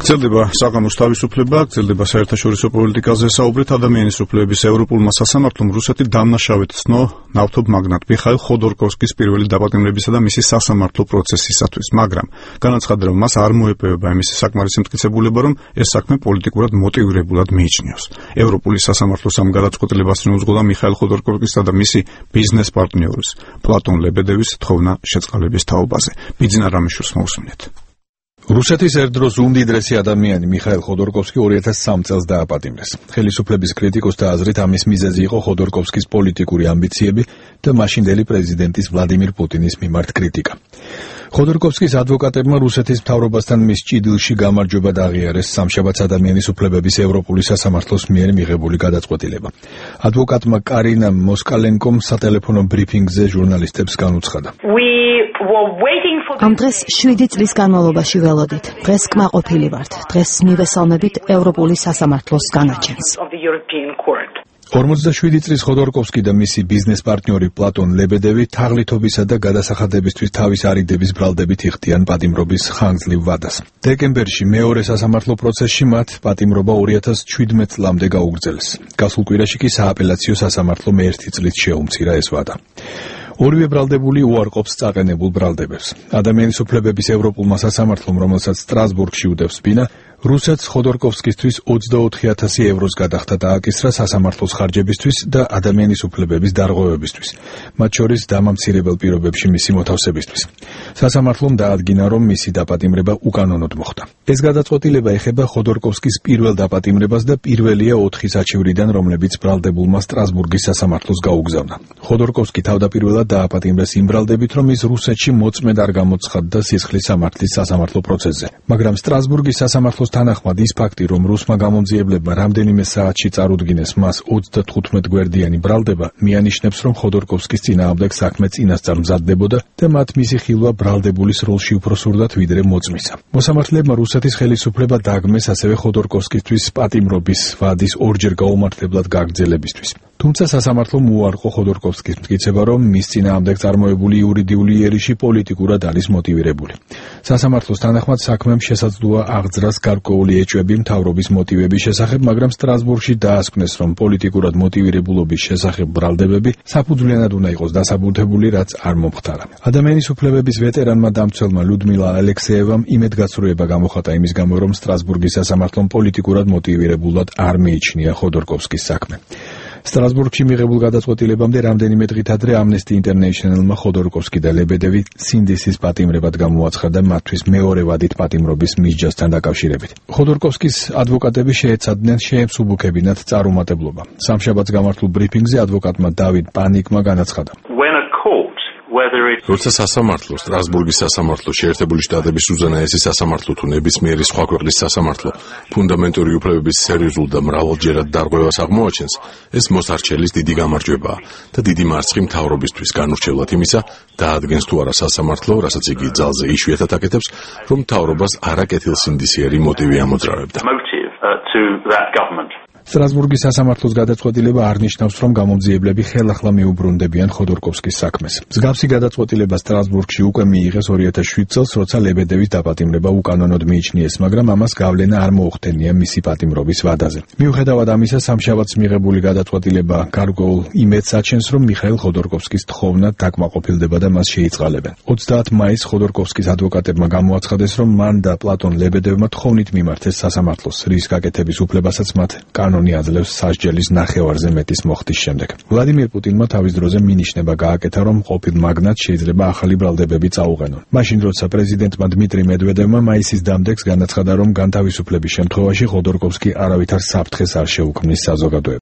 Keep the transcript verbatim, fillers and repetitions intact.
გრძელდება საღამოს თავისუფლება, გრძელდება საერთაშორისო პოლიტიკაზე საუბრით ადამიანის უფლებების ევროპულმა სასამართლომ რუსეთი დამნაშავედ ცნო ნავთობ მაგნატ მიხაილ ხოდორკოვსკის პირველი დაპატიმრებისა და მისი სასამართლო პროცესისათვის, მაგრამ განაცხადა, რომ მას არ მოეპოვება მისი საკმარისი მტკიცებულება, რომ ეს საქმე პოლიტიკურად მოტივირებულად მიიჩნიოს. ევროპული სასამართლოს ამ გადაწყვეტილებას მიუძღოდა მიხაილ ხოდორკოვსკისა და მისი ბიზნეს პარტნიორის პლატონ ლებედევის თხოვნა შეწყალების თაობაზე. ბიძინა რამიშვილს მოусმინეთ. რუსეთის ერთდროს უმდიდრესი ადამიანი მიხაილ ხოდორკოვსკი ორი ათას სამი წელს დააპატიმრეს. ხელისუფლების კრიტიკოსთა აზრით ამის მიზეზი იყო ხოდორკოვსკის პოლიტიკური ამბიციები და მაშინდელი პრეზიდენტის ვლადიმირ პუტინის მიმართ კრიტიკა. ხოდორკოვსკის ადვოკატებმა რუსეთის მთავრობასთან მის ჭიდილში გამარჯვება აღიარეს სამშაბათს ადამიანის უფლებების ევროპული სასამართლოს მიერ მიღებული გადაწყვეტილება. ადვოკატმა კარინა მოსკალენკომ სატელეფონო ბრიფინგზე ჟურნალისტებს განუცხადა. ამ დღეს შვიდი წლის განმავლობაში ველოდით. დღეს კმაყოფილი ვართ. დღეს მივესალმებით ევროპული სასამართლოს განაჩენს. ორმოცდაშვიდი წლის ხოდორკოვსკი და მისი ბიზნეს პარტნიორი პლატონ ლებედევი თაღლითობისა და გადასახადებისთვის თავის არიდების ბრალდებით იხდიან პატიმრობის ხანგრძლივ ვადას. დეკემბერში მეორე სასამართლო პროცესში მათ პატიმრობა ორი ათას ჩვიდმეტ წლამდე გაუგრძელეს. გასულ კვირაში კი სააპელაციო სასამართლომ ერთი წლით შეუმცირა ეს ვადა. ორივე ბრალდებული უარყოფს წაყენებულ ბრალდებებს. ადამიანის უფლებების ევროპულმა სასამართლომ, რომელსაც სტრასბურგში უდევს ბინა, რუსეთს ხოდორკოვსკისთვის ოცდაოთხი ათასი ევროს გადახდა დააკისრა სასამართლოს ხარჯებისთვის და ადამიანის უფლებების დარღვევებისთვის, მათ შორის დამამცირებელ პირობებში მისი მოთავსებისთვის. სასამართლომ დაადგინა, რომ მისი დაპატიმრება უკანონოდ მოხდა. ეს გადაწყვეტილება ეხება ხოდორკოვსკის პირველ დაპატიმრებას და პირველია ოთხი საჩივრიდან, რომლებიც ბრალდებულმა სტრასბურგის სასამართლოს გაუგზავნა. ხოდორკოვსკი თავდაპირველად დააპატიმრეს იმ ბრალდებით, რომ ის რუსეთში მოწმედ არ გამოცხადდა სისხლის სამართლის სასამართლო პროცესზე, მაგრამ სტრასბურგის სასამართლოს თანახმად ის ფაქტი, რომ რუსმა გამომძიებლებმა რამდენიმე საათში წარუდგინეს მას ოცდათხუთმეტ გვერდიანი ბრალდება, მიანიშნებს, რომ ხოდორკოვსკის წინააღმდეგ საქმე წინასწარ მზადდებოდა და მათ მისი ხილვა ბრალდებულის როლში უფრო სურდათ ვიდრე მოწმისა. მოსამართლეებმა რუსეთის ხელისუფლება დაგმეს ასევე ხოდორკოვსკისთვის პატიმრობის ვადის ორჯერ გაუმართლებლად გაგრძელებისთვის. თუმცა სასამართლომ უარყო ხოდორკოვსკის მტკიცება, რომ მის წინააღმდეგ წარმოებული იურიდიული იერიში პოლიტიკურად არის მოტივირებული. სასამართლოს თანახმად საქმემ შესაძლოა აღძრას გარკვეული ეჭვები მთავრობის მოტივების შესახებ, მაგრამ სტრასბურგში დაასკვნეს, რომ პოლიტიკურად მოტივირებულობის შესახებ ბრალდებები საფუძვლიანად უნდა იყოს დასაბუთებული, რაც არ მომხდარა. ადამიანის უფლებების ვეტერანმა დამცველმა ლუდმილა ალექსეევამ იმედგაცრუება გამოხატა იმის გამო, რომ სტრასბურგის სასამართლომ პოლიტიკურად მოტივირებულად არ მიიჩნია ხოდორკოვსკის საქმე. სტრასბურგში მიღებულ გადაწყვეტილებამდე რამდენიმე დღით ადრე Amnesty International-მა ხოდორკოვსკი და ლებედევი სინდისის პატიმრებად გამოაცხადა მათთვის მეორე ვადით პატიმრობის მისჯასთან დაკავშირებით. ხოდორკოვსკის ადვოკატები შეეცადნენ შეემსუბუქებინათ წარუმატებლობა. სამშაბათს გამართულ ბრიფინგზე ადვოკატმა დავიდ პანიკმა განაცხადა. როცა სასამართლო, სტრასბურგის სასამართლო, შეერთებული შტატების უზენაესი სასამართლო თუ ნებისმიერი სხვა ქვეყნის სასამართლო ფუნდამენტური უფლებების სერიოზულ და მრავალჯერად დარღვევას აღმოაჩენს, ეს მოსარჩელის დიდი გამარჯვებაა და დიდი მარცხი მთავრობისთვის განურჩევლად იმისა, დაადგენს თუ არა სასამართლო, რასაც იგი ძალზე იშვიათად აკეთებს, რომ მთავრობას არაკეთილსინდისიერი მოტივი ამოძრავებდა. სტრასბურგის სასამართლოს გადაწყვეტილება არ ნიშნავს, რომ გამომძიებლები ხელახლა მიუბრუნდებიან ხოდორკოვსკის საქმეს. მსგავსი გადაწყვეტილება სტრასბურგში უკვე მიიღეს ორი ათას შვიდ წელს, როცა ლებედევის დაპატიმრება უკანონოდ მიიჩნიეს, მაგრამ ამას გავლენა არ მოუხდენია მისი პატიმრობის ვადაზე. მიუხედავად ამისა, სამშაბათს მიღებული გადაწყვეტილება გარკვეულ იმედს აჩენს, რომ მიხაილ ხოდორკოვსკის თხოვნა დაკმაყოფილდება და მას შეიწყალებენ. ოცდაათი მაისს ხოდორკოვსკის ადვოკატებმა გამოაცხადეს, რომ მან და პლატონ ლებედევმა თხოვნით მიმართეს სასამართლოს, რის გაკეთების უფლებასაც მათ კანონი აძლევს სასჯელის ნახევარზე მეტის მოხდის შემდეგ. ვლადიმირ პუტინმა თავის დროზე მინიშნება გააკეთა, რომ ყოფილ მაგნატს შეიძლება ახალი ბრალდებები წაუყენონ. მაშინ, როცა პრეზიდენტმა დმიტრი მედვედევმა მაისის დამდეგს განაცხადა, რომ განთავისუფლების შემთხვევაში ხოდორკოვსკი არავითარ საფრთხეს არ შეუქმნის საზოგადოებას.